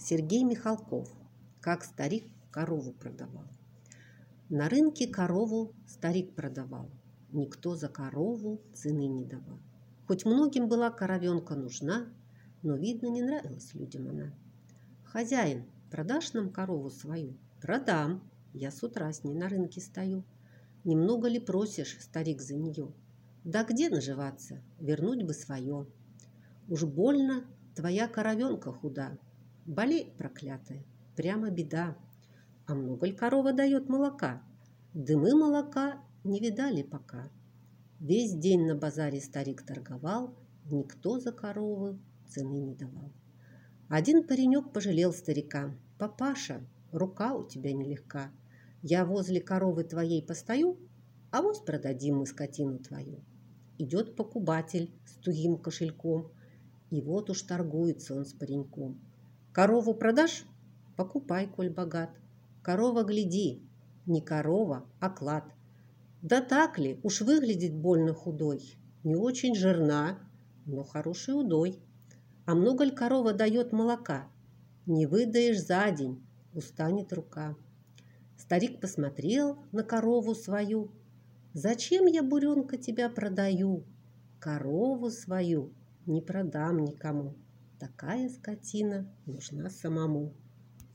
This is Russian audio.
Сергей Михалков. Как старик корову продавал. На рынке корову старик продавал. Никто за корову цены не давал. Хоть многим была коровенка нужна, но, видно, не нравилась людям она. «Хозяин, продашь нам корову свою?» «Продам, я с утра с ней на рынке стою». «Немного ли просишь, старик, за нее?» «Да где наживаться, вернуть бы свое». «Уж больно твоя коровенка худа, болеет проклятая, прямо беда». «А много ли корова дает молока?» «Да мы молока не видали пока». Весь день на базаре старик торговал, никто за корову цены не давал. Один паренек пожалел старика. «Папаша, рука у тебя нелегка. Я возле коровы твоей постою, авось продадим мы скотину твою». Идет покупатель с тугим кошельком, и вот уж торгуется он с пареньком. «Корову продашь? Покупай, коль богат. Корова, гляди, не корова, а клад. Да так ли, уж выглядит больно худой, не очень жирна, но хороший удой. А много ли корова дает молока? Не выдаешь за день, устанет рука». Старик посмотрел на корову свою. «Зачем я, буренка, тебя продаю? Корову свою не продам никому. Такая скотина нужна самому».